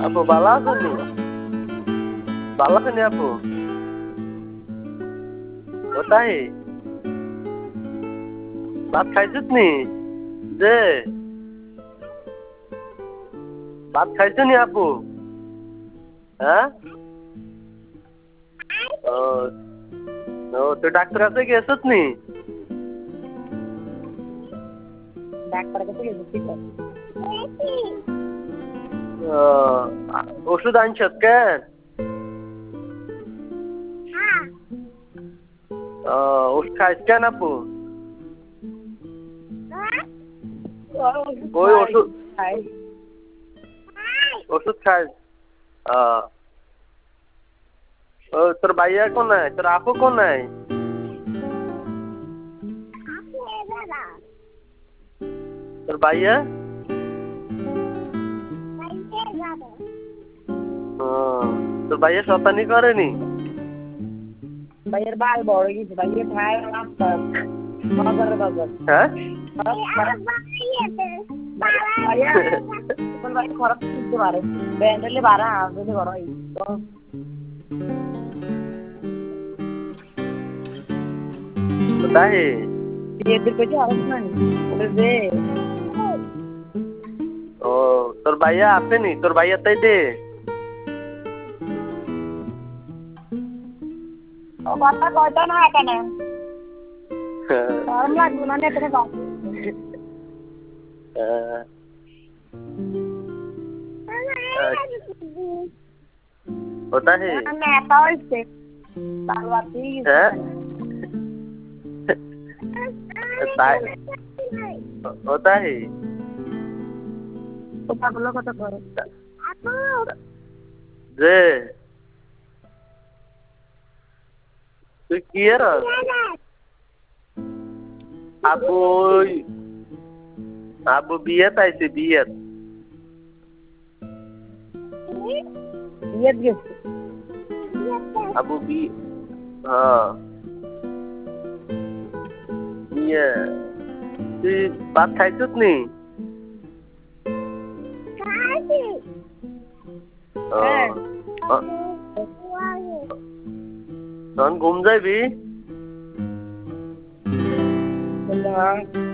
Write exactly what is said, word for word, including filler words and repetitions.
আপু ভালো আছেন? ভালো আছেন আপু? কোথায়? ভাত খাইছিস নি? যে ভাত খাইছো নি আপু? হ্যাঁ? ও ও তুই ডাক্তার কাছে গেছিস নি? ডাক্তার কাছে গেছিস? ও ওষুধ আনছিস কেন? ও ওষুধ খাইছ কেন আপু? ওই ওষুধ ওষুধ খাইছ? ও তোর ভাইয়া কোনায়? তোর আপু কোনায়? তোর ভাইয়া? তোর ভাইয়া শতানি করেনি? ভাইয়ের বাল বড় গেছে, ভাইয়ের ভাই রাস্তা বাজারে বাজার। হ্যাঁ? ভাইয়া ভাই খরচ দিতে পারে, ব্যান্ডেলে বাড়া যদি বড় হয় তো কোথায়? বিয়েদের পেটে আরস নাই ওরে দে। ও তোর ভাইয়া আসেনি? তোর ভাইয়া তাই দে। ও কথা কয়টা না কেন গরম লাগবে না এখানে বাস কোথায়? নেতা হইছে বালবাতি হ্যাঁ তাই কোথায়? কথাগুলো কত করে যে তুই কি এর আবু আবু বিয়ে তাইছে বিয়ে বিয়ে গেছে আবু বি হ্যাঁ বিয়ে তুই ভাত খাইছিস নি? তখন ঘুম যাইবি?